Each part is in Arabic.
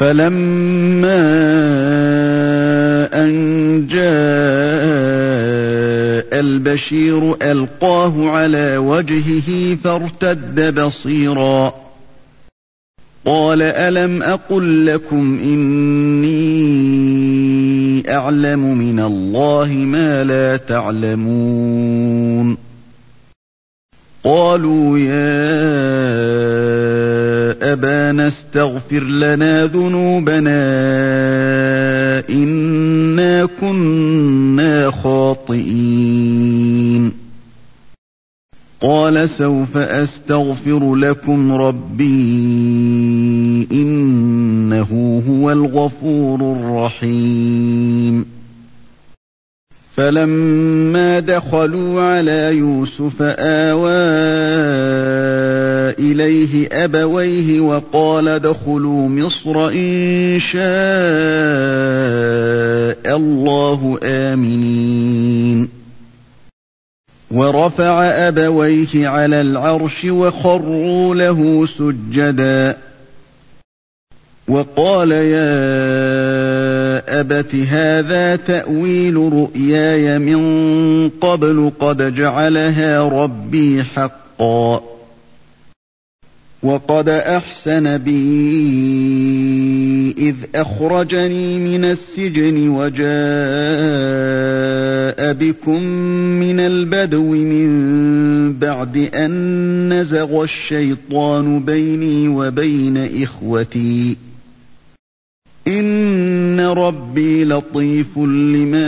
فلما أن جاء البشير ألقاه على وجهه فارتد بصيرا قال ألم أقل لكم إني أعلم من الله ما لا تعلمون قالوا يا أبانا استغفر لنا ذنوبنا إنا كنا خاطئين قال سوف أستغفر لكم ربي إنه هو الغفور الرحيم فلما دخلوا على يوسف آوى إليه أبويه وقال ادخلوا مصر إن شاء الله آمنين ورفع أبويه على العرش وخروا له سجدا وقال يا أبت هذا تأويل رؤياي من قبل قد جعلها ربي حقا وقد أحسن بي إذ أخرجني من السجن وجاء بكم من البدو من بعد أن نزغ الشيطان بيني وبين إخوتي إن ربي لطيف لما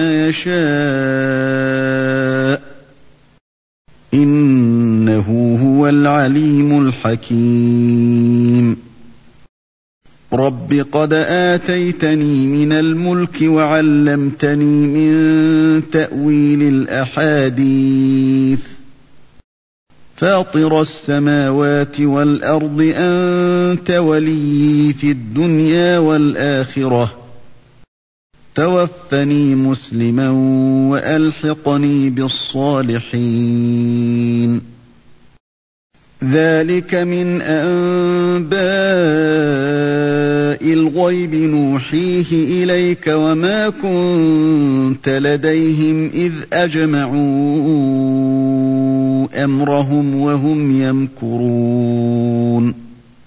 يشاء إنه هو العليم الحكيم رب قد آتيتني من الملك وعلمتني من تأويل الأحاديث فاطر السماوات والأرض أنت وليي في الدنيا والآخرة توفني مسلما وألحقني بالصالحين ذلك من أنباء الغيب نوحيه إليك وما كنت لديهم إذ أجمعوا أمرهم وهم يمكرون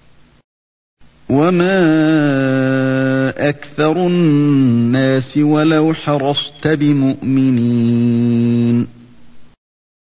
وما أكثر الناس ولو حرصت بمؤمنين